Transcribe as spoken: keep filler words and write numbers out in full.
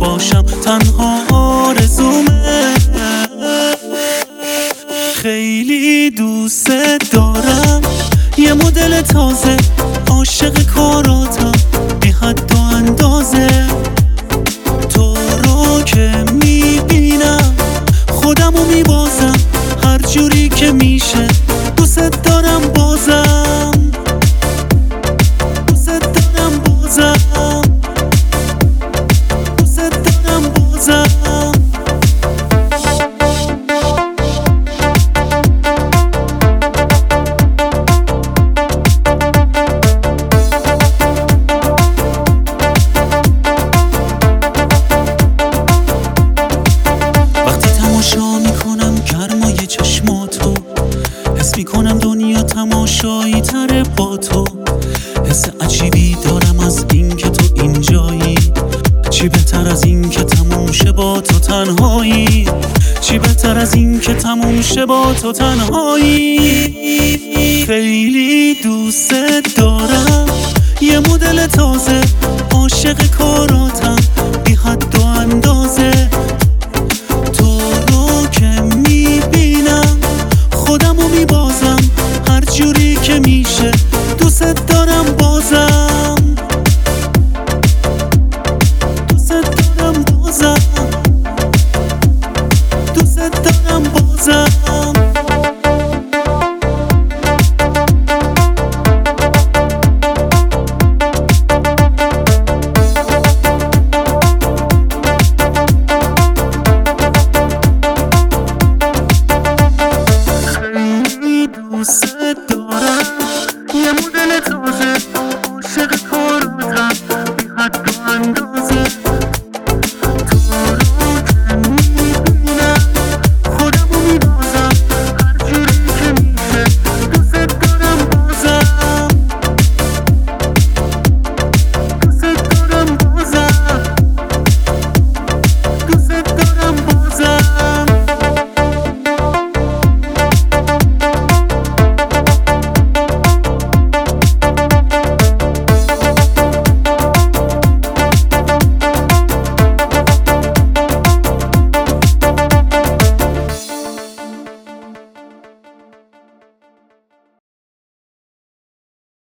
باشم تنها آرزومه. خیلی دوست دارم یه مدل تازه، عاشق کاراتم بی حد و اندازه. تو رو که میبینم خودمو میبازم، هر جوری که میشه دوست دارم بازم، دوست دارم بازم، دوست دارم بازم. تماشا میکنم گرمای چشماتو، حس میکنم دنیا تماشایی تره با تو. حس عجیبی دارم از این که تو اینجایی، چی بهتر از این که تموم شه با تو تنهایی، چی بهتر از این که تموم شه با تو تنهایی. خیلی دوست دارم یه مدل تازه، عاشق کاراتم بی حد و اندازه. هر جوری که میشه دوست دارم بازم، دوست دارم بازم.